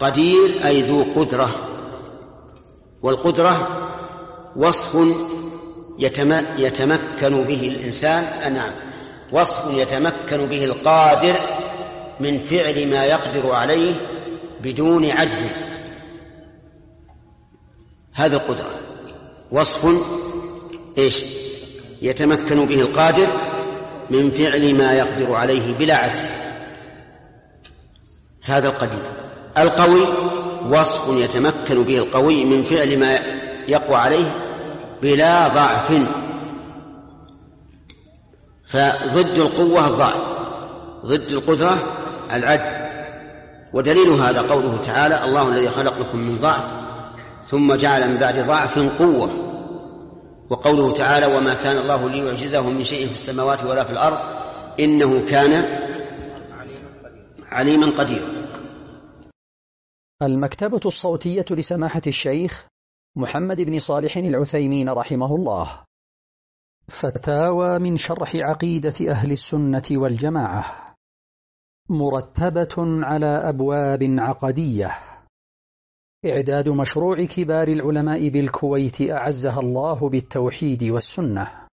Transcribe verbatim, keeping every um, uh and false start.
قدير أي ذو قدرة، والقدرة وصف يتمكن به الإنسان، نعم وصف يتمكن به القادر من فعل ما يقدر عليه بدون عجز. هذا القدرة وصف إيش يتمكن به القادر من فعل ما يقدر عليه بلا عجز، هذا القدير. القوي وصف يتمكن به القوي من فعل ما يقوى عليه بلا ضعف، فضد القوة الضعف، ضد القدرة العجز. ودليل هذا قوله تعالى: الله الذي خلق لكم من ضعف ثم جعل من بعد ضعف قوة. وقوله تعالى: وما كان الله ليعجزه من شيء في السماوات ولا في الأرض إنه كان عليما قديرا. المكتبة الصوتية لسماحة الشيخ محمد بن صالح العثيمين رحمه الله. فتاوى من شرح عقيدة أهل السنة والجماعة، مرتبة على أبواب عقدية. إعداد مشروع كبار العلماء بالكويت أعزها الله بالتوحيد والسنة.